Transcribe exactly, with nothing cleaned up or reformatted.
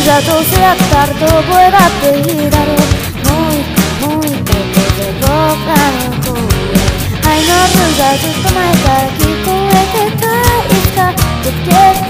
さどうせやったらどこへだっていいだろう。もう一個もう一個で僕らの声愛のルーがずっと前から聞こえてた。いつかぶつけて